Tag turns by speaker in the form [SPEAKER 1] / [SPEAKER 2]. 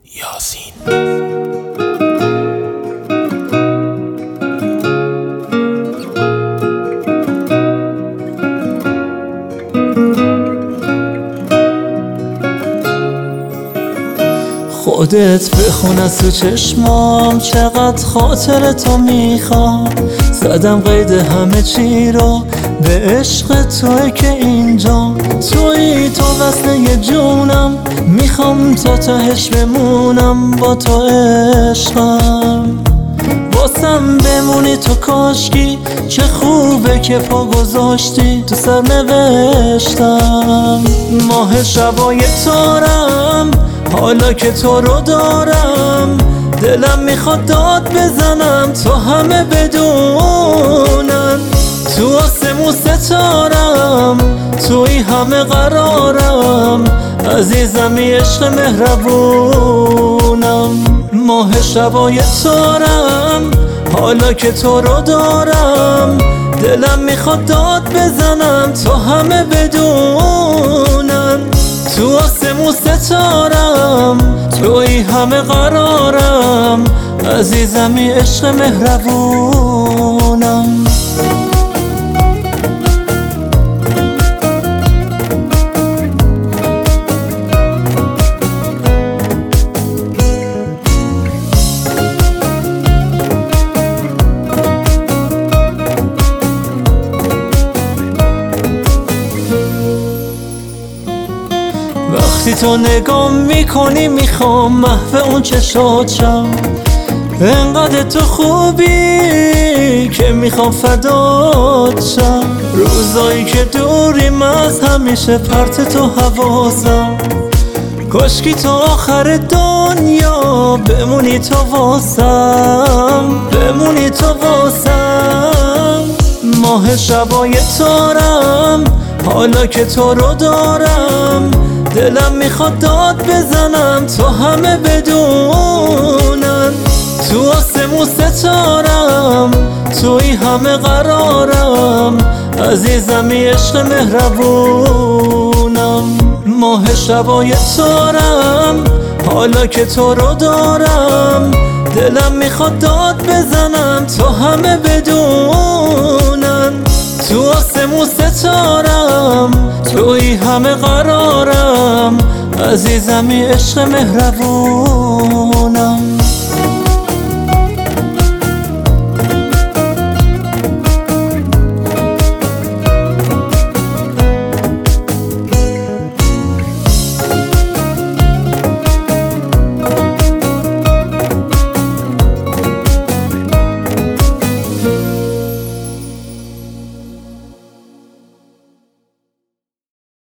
[SPEAKER 1] یاسین.
[SPEAKER 2] خودت بخون از تو چشمام، چقدر خاطر تو میخوام. زدم قید همه چی رو، به عشق توی که اینجا. توی تو وصله جونم، میخوام تا تهش بمونم. با تو عشقم واسم بمونی تو، کاشکی چه خوبه که پا گذاشتی تو سرنوشتم. ماه شبای تارم حالا که تو رو دارم، دلم میخواد داد بزنم تا همه بدونن. تو آسمون ستارم، توی همه قرارم، عزیزمی عشق مهربونم. ماه شبای تارم حالا که تو رو دارم، دلم میخواد داد بزنم تا همه بدونن. تو آسمون ستارم، توی همه قرارم، عزیزمی عشق مهربونم. وقتی تو نگاه میکنی میخوام محو اون چشات شم. انقدر تو خوبی که میخوام فدات شم. روزایی که دوریم از همیشه پرت تو حواسم. کاشکی تو آخر دنیا بمونی تو واسم، بمونی تو واسم. ماه شبای تارم حالا که تو رو دارم، دلم میخواد داد بزنم تا همه بدونن. تو آسمون ستارم، توی همه قرارم، عزیزمی عشق مهربونم. ماه شبای تارم حالا که تو رو دارم، دلم میخواد داد بزنم تا همه بدونن. تو آسمون ستارم، توی همه قرارم، عزیزمی عشق مهربون.